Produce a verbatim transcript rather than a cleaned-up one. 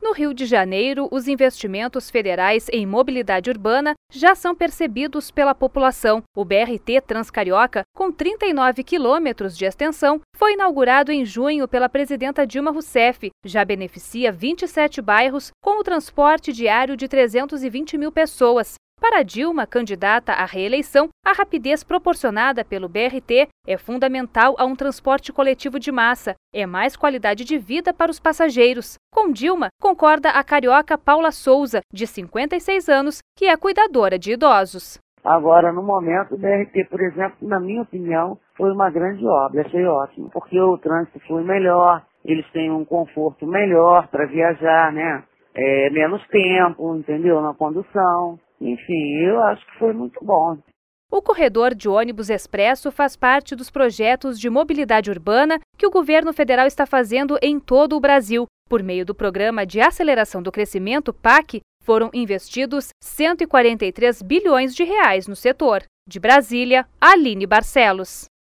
No Rio de Janeiro, os investimentos federais em mobilidade urbana já são percebidos pela população. O B R T Transcarioca, com trinta e nove quilômetros de extensão, foi inaugurado em junho pela presidenta Dilma Rousseff. Já beneficia vinte e sete bairros com o transporte diário de trezentas e vinte mil pessoas. Para Dilma, candidata à reeleição, a rapidez proporcionada pelo B R T é fundamental a um transporte coletivo de massa. É mais qualidade de vida para os passageiros. Com Dilma, concorda a carioca Paula Souza, de cinquenta e seis anos, que é cuidadora de idosos. Agora, no momento, o B R T, por exemplo, na minha opinião, foi uma grande obra. Achei ótimo, porque o trânsito foi melhor, eles têm um conforto melhor para viajar, né? É, menos tempo, entendeu? Na condução. Enfim, eu acho que foi muito bom. O corredor de ônibus expresso faz parte dos projetos de mobilidade urbana que o governo federal está fazendo em todo o Brasil. Por meio do Programa de Aceleração do Crescimento, P A C, foram investidos cento e quarenta e três bilhões de reais no setor. De Brasília, Aline Barcelos.